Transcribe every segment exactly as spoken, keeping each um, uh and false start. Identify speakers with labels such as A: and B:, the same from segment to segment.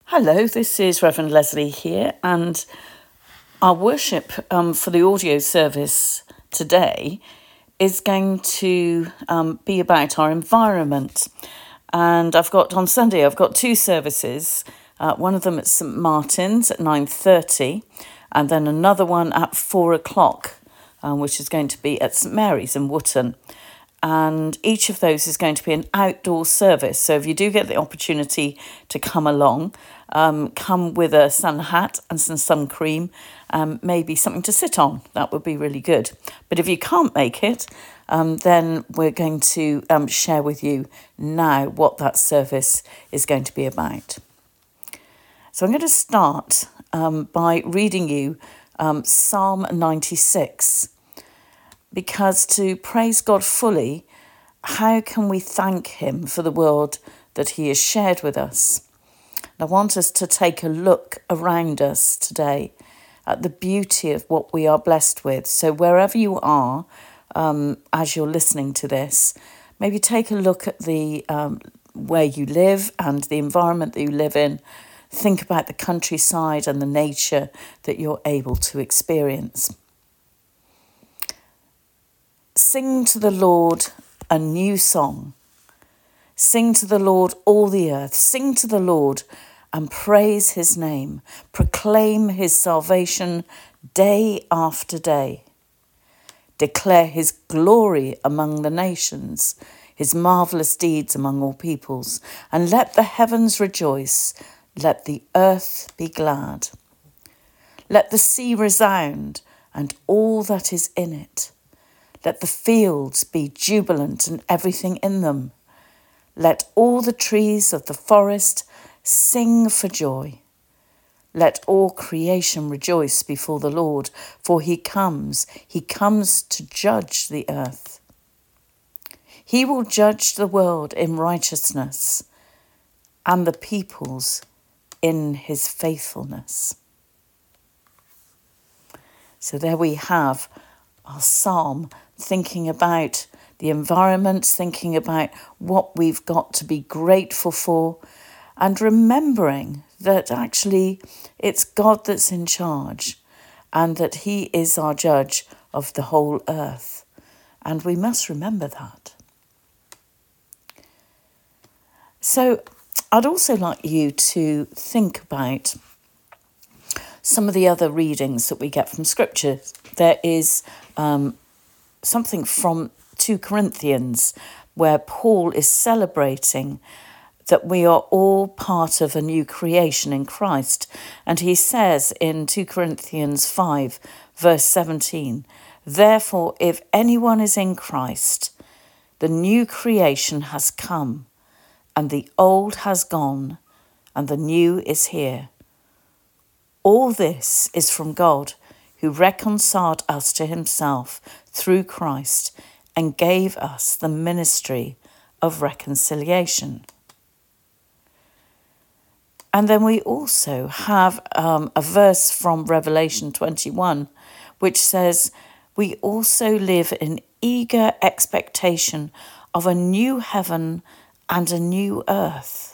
A: Hello, this is Reverend Leslie here, and our worship um, for the audio service today is going to um, be about our environment. And I've got, on Sunday, I've got two services, uh, one of them at St Martin's at nine thirty, and then another one at four o'clock, um, which is going to be at St Mary's in Wootton. And each of those is going to be an outdoor service. So if you do get the opportunity to come along, um, come with a sun hat and some sun cream, um, maybe something to sit on. That would be really good. But if you can't make it, um, then we're going to um, share with you now what that service is going to be about. So I'm going to start um, by reading you um, Psalm ninety-six. Because to praise God fully, how can we thank him for the world that he has shared with us? I want us to take a look around us today at the beauty of what we are blessed with. So wherever you are, um, as you're listening to this, maybe take a look at the um, where you live and the environment that you live in. Think about the countryside and the nature that you're able to experience. Sing to the Lord a new song. Sing to the Lord all the earth. Sing to the Lord and praise his name. Proclaim his salvation day after day. Declare his glory among the nations, his marvellous deeds among all peoples. And let the heavens rejoice. Let the earth be glad. Let the sea resound and all that is in it. Let the fields be jubilant and everything in them. Let all the trees of the forest sing for joy. Let all creation rejoice before the Lord, for he comes, he comes to judge the earth. He will judge the world in righteousness and the peoples in his faithfulness. So there we have our psalm, thinking about the environment, thinking about what we've got to be grateful for, and remembering that actually it's God that's in charge and that he is our judge of the whole earth. And we must remember that. So I'd also like you to think about some of the other readings that we get from Scripture. There is um, something from Second Corinthians where Paul is celebrating that we are all part of a new creation in Christ. And he says in Second Corinthians five, verse seventeen, therefore, if anyone is in Christ, the new creation has come, and the old has gone, and the new is here. All this is from God, who reconciled us to himself through Christ and gave us the ministry of reconciliation. And then we also have um, a verse from Revelation twenty-one, which says, we also live in eager expectation of a new heaven and a new earth.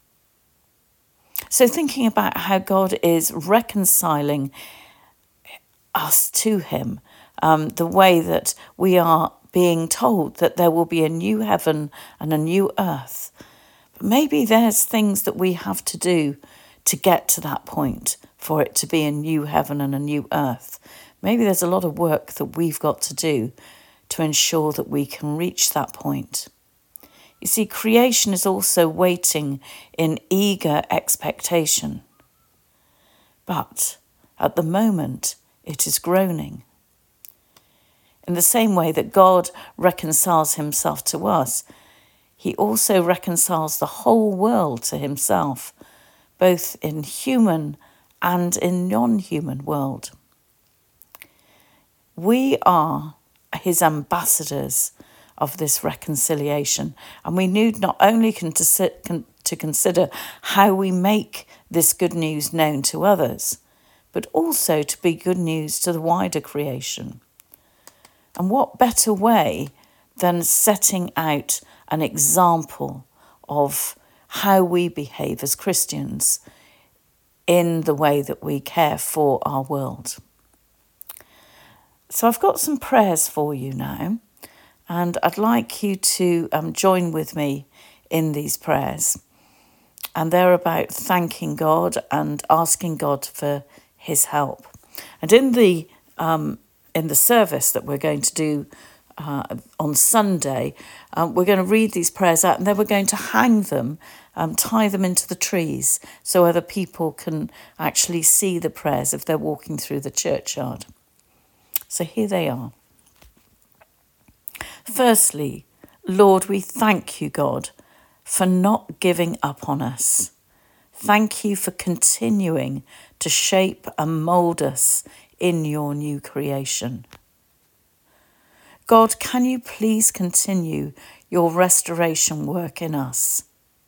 A: So thinking about how God is reconciling us to him, um, the way that we are being told that there will be a new heaven and a new earth. But maybe there's things that we have to do to get to that point for it to be a new heaven and a new earth. Maybe there's a lot of work that we've got to do to ensure that we can reach that point. You see, creation is also waiting in eager expectation. But at the moment, it is groaning. In the same way that God reconciles himself to us, he also reconciles the whole world to himself, both in human and in non-human world. We are his ambassadors of this reconciliation, and we need not only con- to, con- to consider how we make this good news known to others, but also to be good news to the wider creation. And what better way than setting out an example of how we behave as Christians in the way that we care for our world. So I've got some prayers for you now, and I'd like you to um, join with me in these prayers. And they're about thanking God and asking God for his help. And in the um, in the service that we're going to do uh, on Sunday, uh, we're going to read these prayers out, and then we're going to hang them, um, tie them into the trees so other people can actually see the prayers if they're walking through the churchyard. So here they are. Firstly, Lord, we thank you, God, for not giving up on us. Thank you for continuing to shape and mould us in your new creation. God, can you please continue your restoration work in us?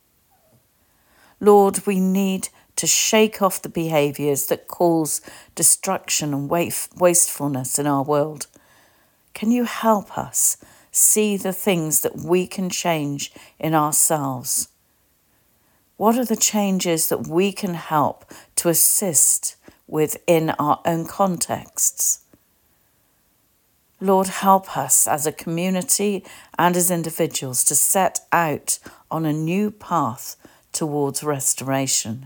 A: Lord, we need to shake off the behaviours that cause destruction and wastefulness in our world. Can you help us see the things that we can change in ourselves? What are the changes that we can help to assist within our own contexts? Lord, help us as a community and as individuals to set out on a new path towards restoration.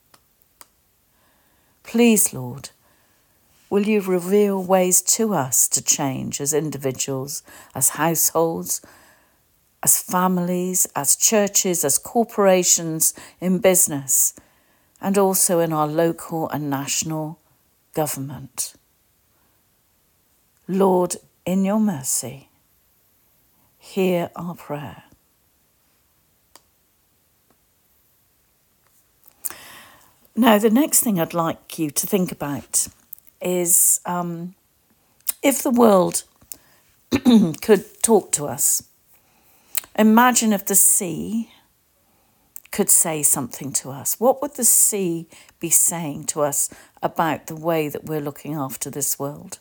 A: Please, Lord, will you reveal ways to us to change as individuals, as households, as families, as churches, as corporations, in business, and also in our local and national government. Lord, in your mercy, hear our prayer. Now, the next thing I'd like you to think about is um, if the world could talk to us. Imagine if the sea could say something to us. What would the sea be saying to us about the way that we're looking after this world?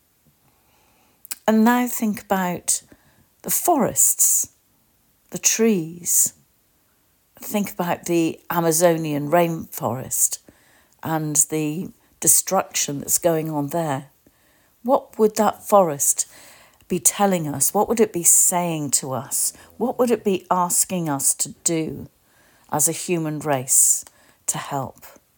A: And now think about the forests, the trees. Think about the Amazonian rainforest and the destruction that's going on there. What would that forest be telling us? What would it be saying to us? What would it be asking us to do as a human race to help?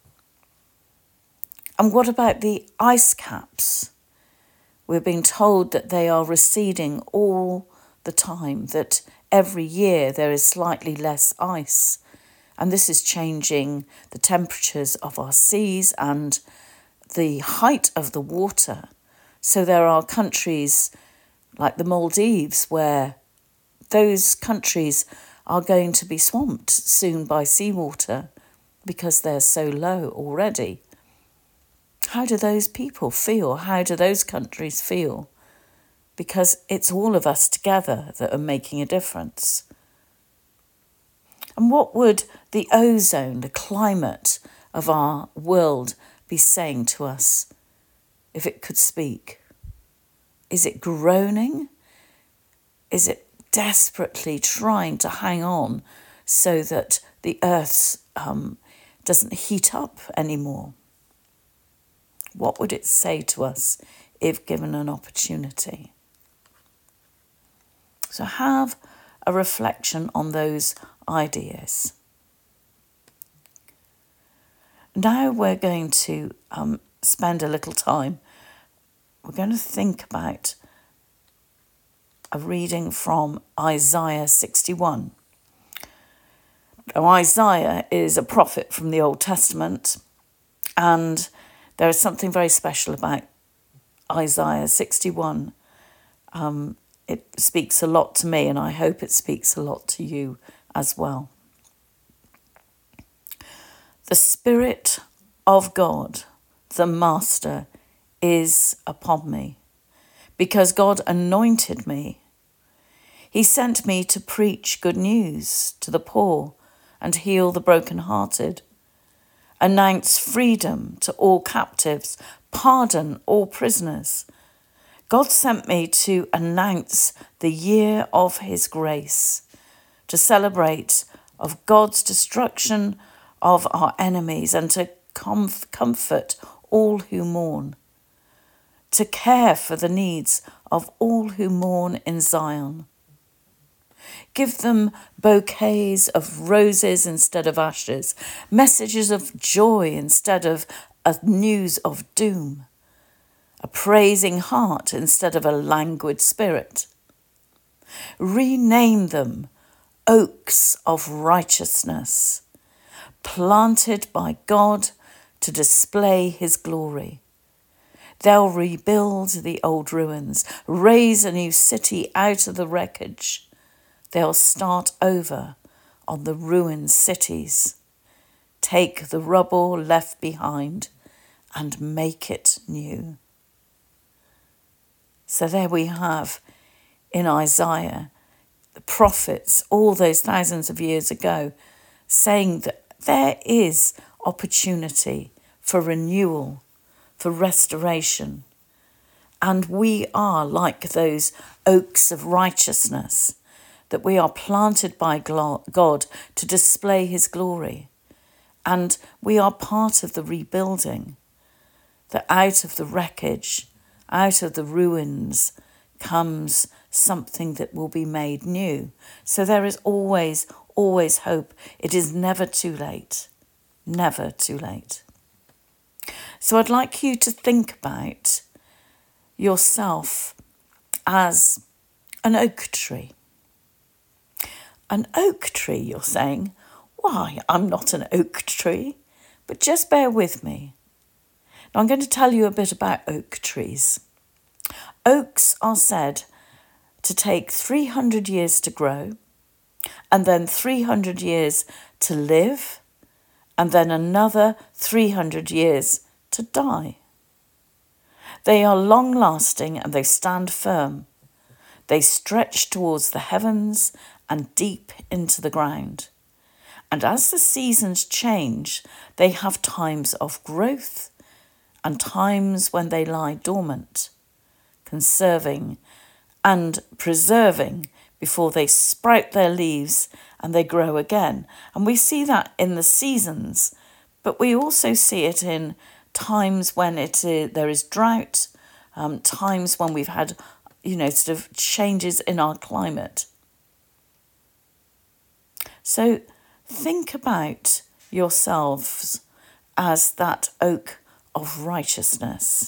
A: And what about the ice caps? We're being told that they are receding all the time, that every year there is slightly less ice. And this is changing the temperatures of our seas and the height of the water. So there are countries like the Maldives where those countries are going to be swamped soon by seawater because they're so low already. How do those people feel? How do those countries feel? Because it's all of us together that are making a difference. And what would the ozone, the climate of our world be saying to us if it could speak? Is it groaning? Is it desperately trying to hang on so that the earth um, doesn't heat up anymore? What would it say to us if given an opportunity? So have a reflection on those ideas. Now we're going to um, spend a little time. We're going to think about a reading from Isaiah sixty-one. Now, Isaiah is a prophet from the Old Testament, and there is something very special about Isaiah sixty-one. Um, it speaks a lot to me, and I hope it speaks a lot to you as well. The Spirit of God, the Master, is upon me, because God anointed me. He sent me to preach good news to the poor and heal the brokenhearted, announce freedom to all captives, pardon all prisoners. God sent me to announce the year of his grace, to celebrate of God's destruction of our enemies and to comf- comfort all who mourn, to care for the needs of all who mourn in Zion. Give them bouquets of roses instead of ashes, messages of joy instead of a news of doom, a praising heart instead of a languid spirit. Rename them oaks of righteousness, planted by God to display his glory. They'll rebuild the old ruins, raise a new city out of the wreckage. They'll start over on the ruined cities, take the rubble left behind and make it new. So there we have in Isaiah, the prophets all those thousands of years ago saying that there is opportunity for renewal, for restoration. And we are like those oaks of righteousness, that we are planted by God to display his glory. And we are part of the rebuilding, that out of the wreckage, out of the ruins comes something that will be made new. So there is always, always hope. It is never too late, never too late. So I'd like you to think about yourself as an oak tree. An oak tree, you're saying, why, I'm not an oak tree, but just bear with me. Now I'm going to tell you a bit about oak trees. Oaks are said to take three hundred years to grow, and then three hundred years to live, and then another three hundred years to die. They are long-lasting and they stand firm. They stretch towards the heavens and deep into the ground. And as the seasons change, they have times of growth and times when they lie dormant, conserving and preserving before they sprout their leaves and they grow again. And we see that in the seasons, but we also see it in times when it is, there is drought, um, times when we've had, you know, sort of changes in our climate. So think about yourselves as that oak of righteousness.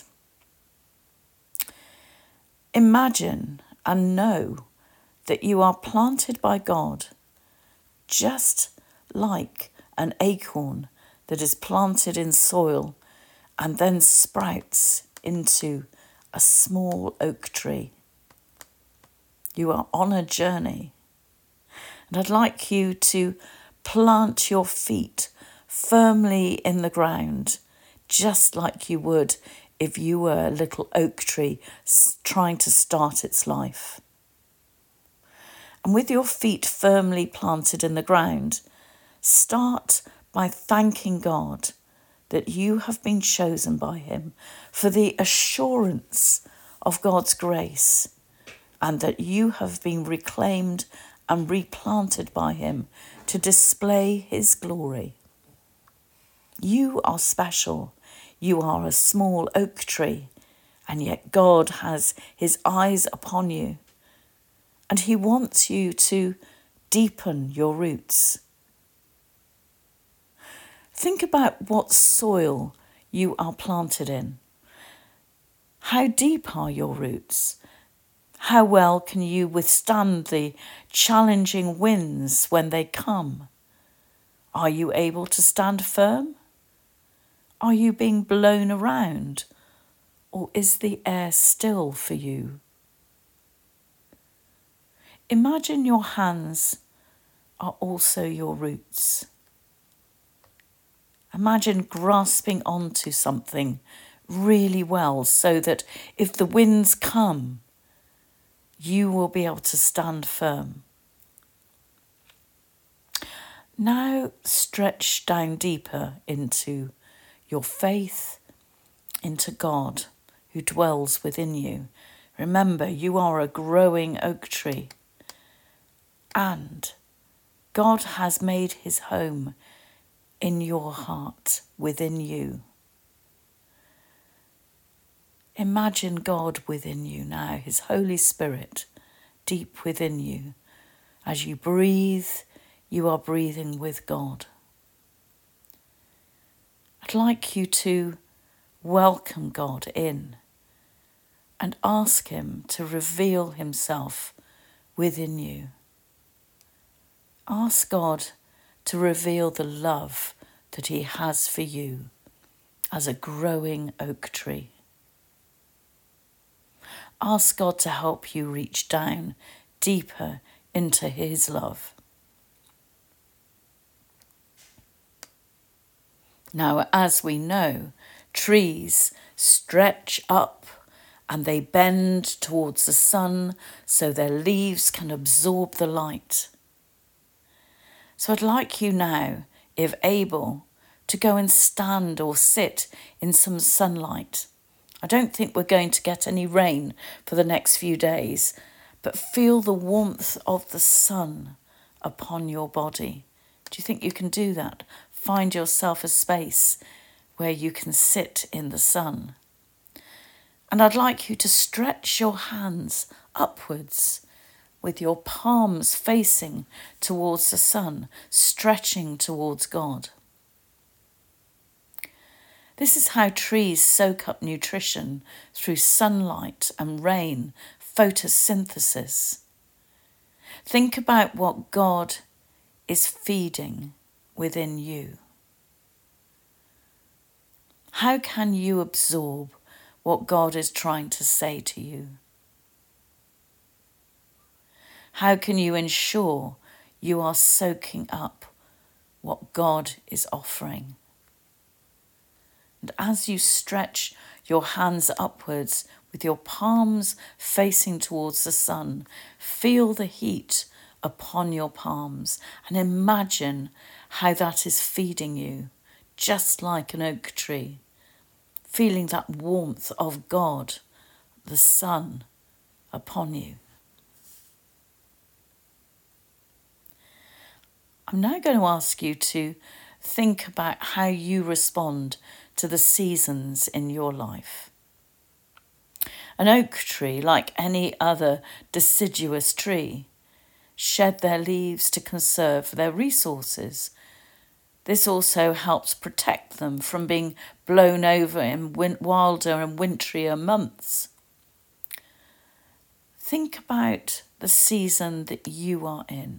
A: Imagine and know that you are planted by God, just like an acorn that is planted in soil and then sprouts into a small oak tree. You are on a journey. And I'd like you to plant your feet firmly in the ground, just like you would if you were a little oak tree trying to start its life. And with your feet firmly planted in the ground, start by thanking God that you have been chosen by him, for the assurance of God's grace, and that you have been reclaimed and replanted by him to display his glory. You are special. You are a small oak tree, and yet God has his eyes upon you, and he wants you to deepen your roots. Think about what soil you are planted in. How deep are your roots? How well can you withstand the challenging winds when they come? Are you able to stand firm? Are you being blown around, or is the air still for you? Imagine your hands are also your roots. Imagine grasping onto something really well so that if the winds come, you will be able to stand firm. Now stretch down deeper into your faith, into God who dwells within you. Remember, you are a growing oak tree, and God has made his home in your heart, within you. Imagine God within you now, his Holy Spirit deep within you. As you breathe, you are breathing with God. I'd like you to welcome God in and ask him to reveal himself within you. Ask God to reveal the love that he has for you as a growing oak tree. Ask God to help you reach down deeper into his love. Now, as we know, trees stretch up and they bend towards the sun so their leaves can absorb the light. So I'd like you now, if able, to go and stand or sit in some sunlight. I don't think we're going to get any rain for the next few days, but feel the warmth of the sun upon your body. Do you think you can do that? Find yourself a space where you can sit in the sun. And I'd like you to stretch your hands upwards with your palms facing towards the sun, stretching towards God. This is how trees soak up nutrition through sunlight and rain, photosynthesis. Think about what God is feeding within you. How can you absorb what God is trying to say to you? How can you ensure you are soaking up what God is offering? And as you stretch your hands upwards with your palms facing towards the sun, feel the heat upon your palms and imagine how that is feeding you, just like an oak tree, feeling that warmth of God, the sun, upon you. I'm now going to ask you to think about how you respond to the seasons in your life. An oak tree, like any other deciduous tree, shed their leaves to conserve their resources. This also helps protect them from being blown over in win- wilder and wintrier months. Think about the season that you are in.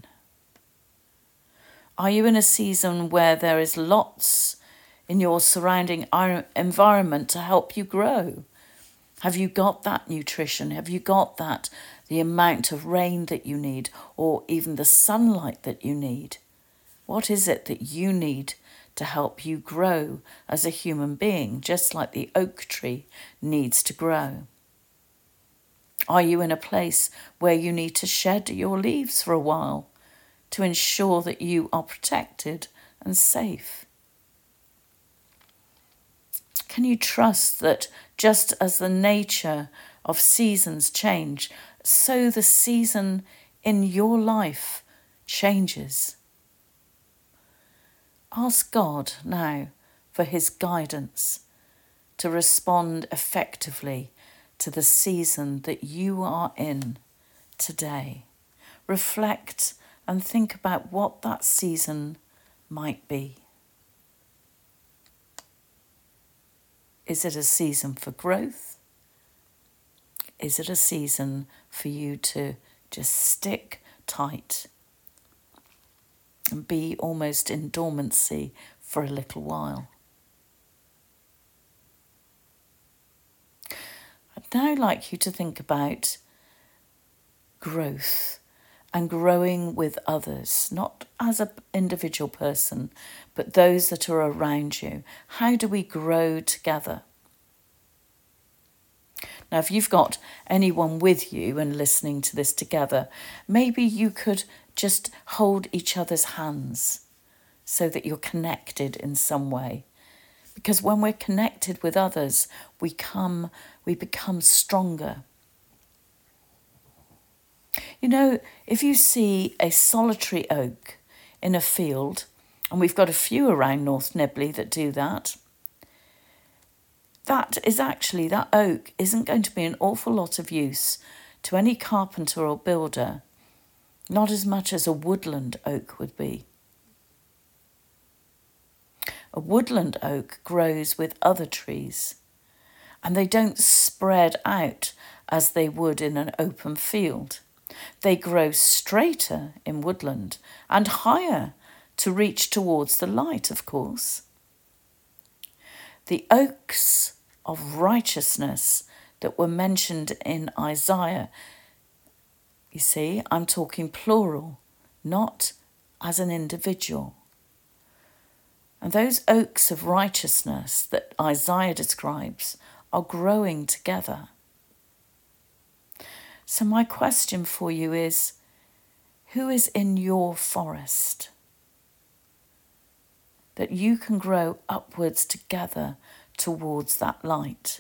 A: Are you in a season where there is lots in your surrounding environment to help you grow? Have you got that nutrition? Have you got that, the amount of rain that you need, or even the sunlight that you need? What is it that you need to help you grow as a human being, just like the oak tree needs to grow? Are you in a place where you need to shed your leaves for a while to ensure that you are protected and safe? Can you trust that just as the nature of seasons change, so the season in your life changes? Ask God now for his guidance to respond effectively to the season that you are in today. Reflect and think about what that season might be. Is it a season for growth? Is it a season for you to just stick tight and be almost in dormancy for a little while? I'd now like you to think about growth and growing with others, not as an individual person, but those that are around you. How do we grow together? Now, if you've got anyone with you and listening to this together, maybe you could just hold each other's hands so that you're connected in some way. Because when we're connected with others, we come, we become stronger. You know, if you see a solitary oak in a field, And we've got a few around North Nibley that do that. That is actually, that oak isn't going to be an awful lot of use to any carpenter or builder, not as much as a woodland oak would be. A woodland oak grows with other trees, and they don't spread out as they would in an open field. They grow straighter in woodland and higher to reach towards the light, of course. The oaks of righteousness that were mentioned in Isaiah, you see, I'm talking plural, not as an individual. And those oaks of righteousness that Isaiah describes are growing together. So my question for you is, who is in your forest that you can grow upwards together towards that light?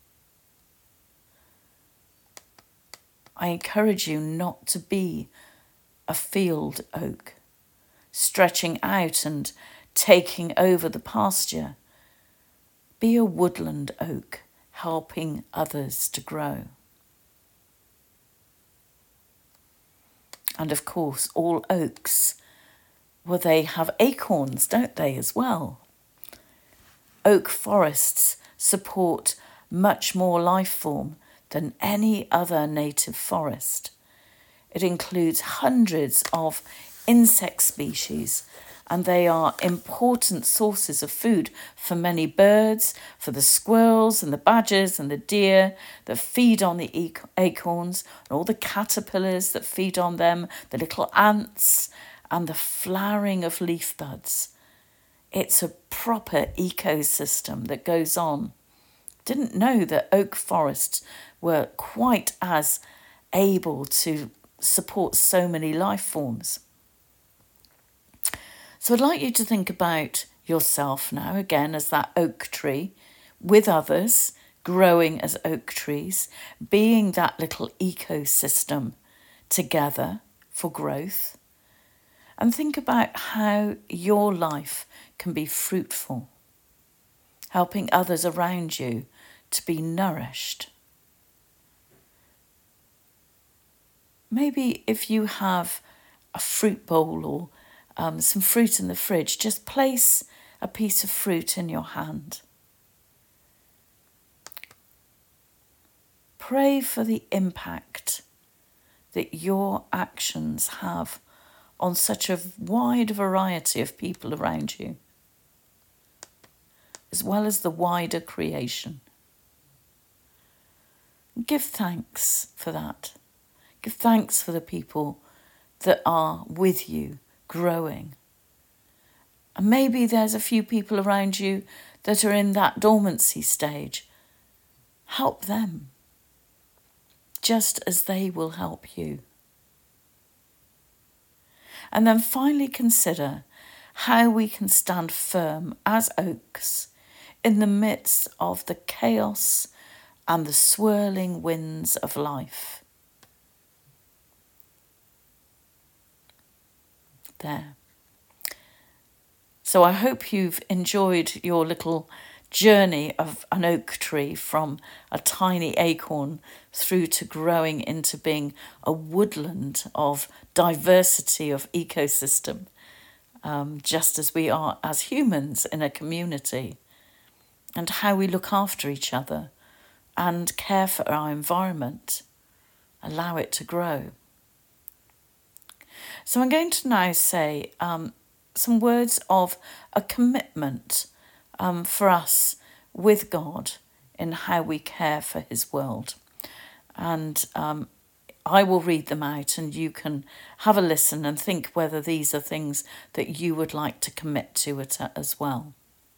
A: I encourage you not to be a field oak, stretching out and taking over the pasture. Be a woodland oak, helping others to grow. And of course, all oaks, well, they have acorns, don't they, as well? Oak forests support much more life form than any other native forest. It includes hundreds of insect species, and they are important sources of food for many birds, for the squirrels and the badgers and the deer that feed on the acorns, and all the caterpillars that feed on them, the little ants, and the flowering of leaf buds. It's a proper ecosystem that goes on. Didn't know that oak forests were quite as able to support so many life forms. So I'd like you to think about yourself now, again, as that oak tree, with others, growing as oak trees, being that little ecosystem together for growth. And think about how your life can be fruitful, helping others around you to be nourished. Maybe if you have a fruit bowl or um, some fruit in the fridge, just place a piece of fruit in your hand. Pray for the impact that your actions have on such a wide variety of people around you, as well as the wider creation. Give thanks for that. Give thanks for the people that are with you, growing. And maybe there's a few people around you that are in that dormancy stage. Help them, just as they will help you. And then finally consider how we can stand firm as oaks in the midst of the chaos and the swirling winds of life. There. So I hope you've enjoyed your little journey of an oak tree from a tiny acorn through to growing into being a woodland of diversity of ecosystem, um, just as we are as humans in a community, and how we look after each other and care for our environment, allow it to grow. So I'm going to now say um, some words of a commitment um, for us with God in how we care for his world. And um, I will read them out and you can have a listen and think whether these are things that you would like to commit to it as well.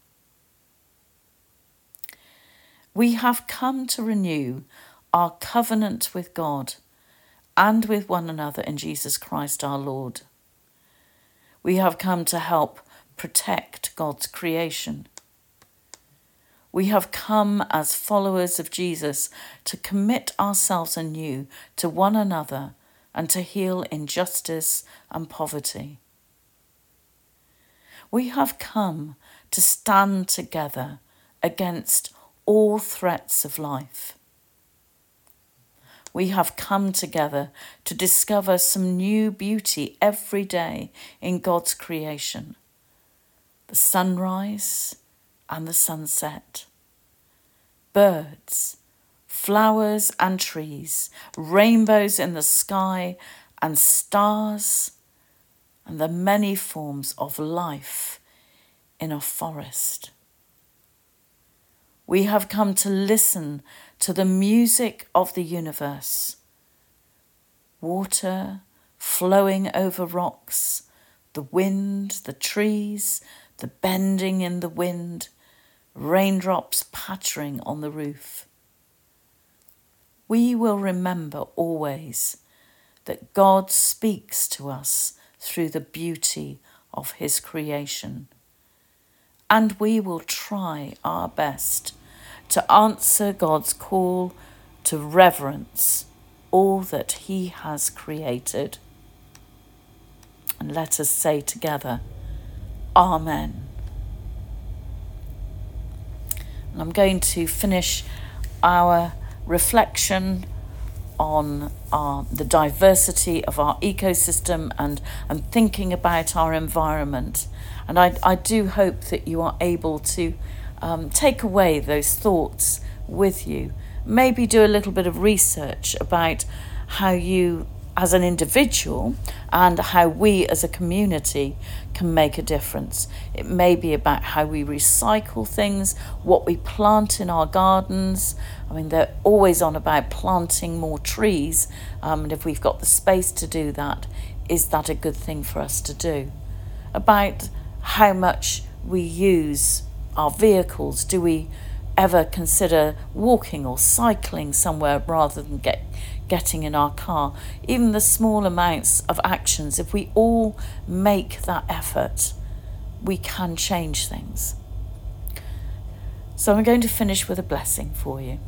A: We have come to renew our covenant with God and with one another in Jesus Christ our Lord. We have come to help protect God's creation. We have come as followers of Jesus to commit ourselves anew to one another and to heal injustice and poverty. We have come to stand together against all threats of life. We have come together to discover some new beauty every day in God's creation. The sunrise and the sunset. Birds, flowers and trees, rainbows in the sky and stars, and the many forms of life in a forest. We have come to listen to the music of the universe. Water flowing over rocks, the wind, the trees, the bending in the wind, raindrops pattering on the roof. We will remember always that God speaks to us through the beauty of his creation. And we will try our best to answer God's call to reverence all that he has created. And let us say together, Amen. And I'm going to finish our reflection on our, the diversity of our ecosystem and, and thinking about our environment. And I, I do hope that you are able to um, take away those thoughts with you. Maybe do a little bit of research about how you as an individual and how we as a community can make a difference. It may be about how we recycle things, what we plant in our gardens. I mean, they're always on about planting more trees, um, and if we've got the space to do that, is that a good thing for us to do? About how much we use our vehicles. Do we ever consider walking or cycling somewhere rather than get getting in our car? Even the small amounts of actions, if we all make that effort, we can change things. So I'm going to finish with a blessing for you.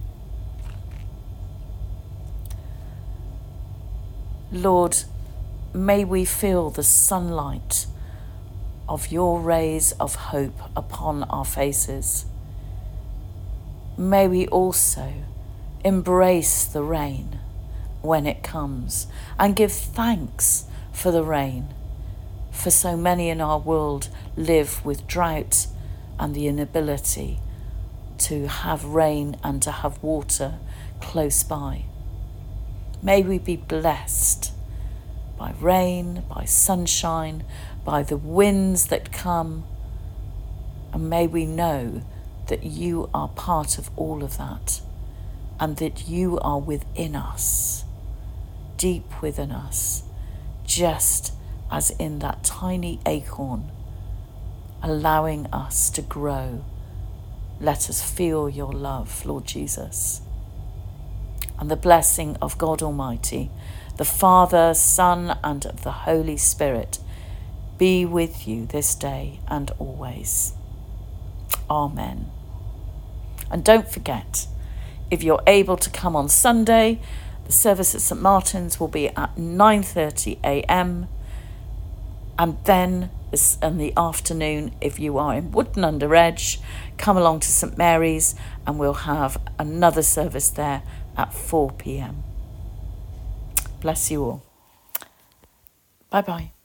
A: Lord, may we feel the sunlight of your rays of hope upon our faces. May we also embrace the rain when it comes and give thanks for the rain. For so many in our world live with drought and the inability to have rain and to have water close by. May we be blessed by rain, by sunshine, by the winds that come, and may we know that you are part of all of that and that you are within us, deep within us, just as in that tiny acorn, allowing us to grow. Let us feel your love, Lord Jesus. And the blessing of God Almighty, the Father, Son, and the Holy Spirit be with you this day and always. Amen. And don't forget, if you're able to come on Sunday, the service at St Martin's will be at nine thirty a m and then in the afternoon, if you are in Wootton Under Edge, come along to St Mary's and we'll have another service there at four p m. Bless you all. Bye bye.